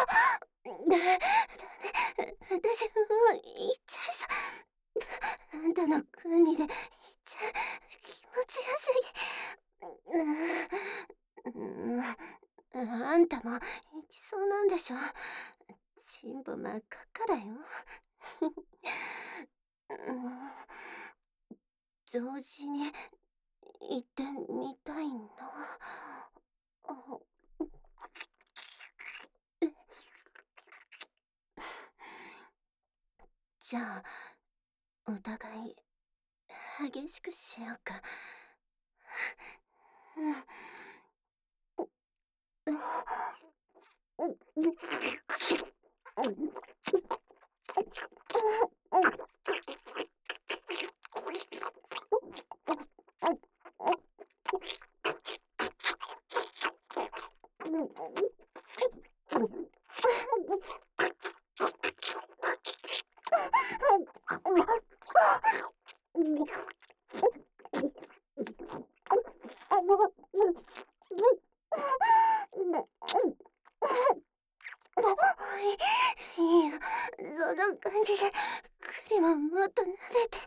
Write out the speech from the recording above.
私もう行っちゃいそう。あんたの国で行っちゃ気持ちよすぎ。あんたも行きそうなんでしょ。チンポ真っ赤っかだよ。同時に行ってみたいな。じゃあ、お互い激しくしようか。いいよ、その感じで、クリももっと撫でて。